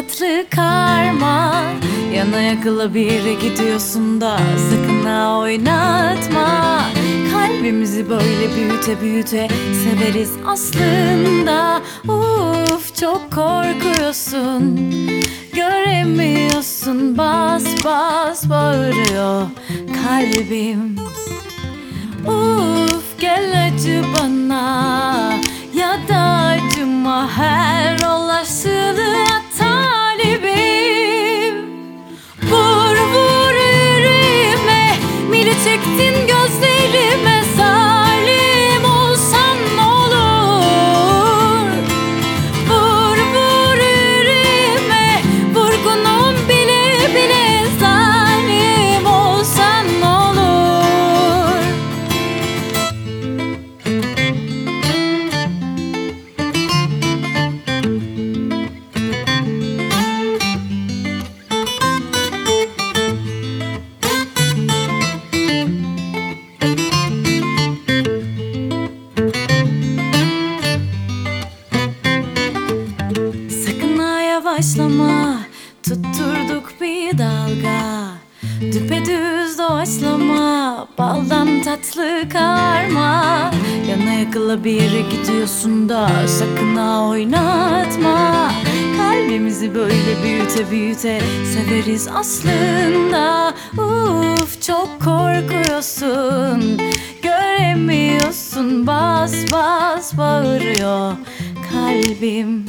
tatlı karma. Yana yakıla bir yere gidiyorsun da sakın ha oynatma. Kalbimizi böyle büyüte büyüte severiz aslında. Uf, çok korkuyorsun, göremiyorsun, bas bas bağırıyor kalbim. Uf, gel acı bana ya da acıma, her olasılığa talibim. Vur vur yüreğime, mili çektin gözlerime, zalim olsan ne olur. Vur vur yüreğime, vurgunum bile bile, zalim olsan ne olur. Sakın ha yavaşlama, tutturduk bir dalga. Düpedüz doğaçlama, baldan tatlı karma. Yana yakıla bir yere gidiyorsun da sakın ha oynatma. Kalbimizi böyle büyüte büyüte severiz aslında. Uf, çok korkuyorsun, göremiyorsun, bas bas bağırıyor kalbim.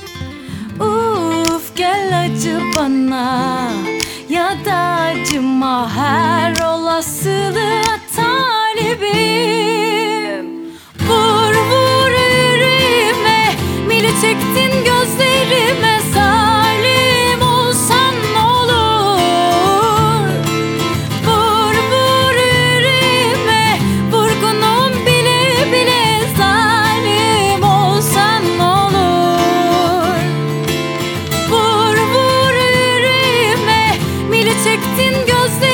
Uf, gel acı bana ya da acıma, her olasılığa talibim. Vur vur yüreğime, mili çektin gözlerime, zalim olsan ne olur. Vur vur yüreğime, vurgunum bile bile, zalim olsan ne olur. Vur vur yüreğime, mili çektin gözlerime,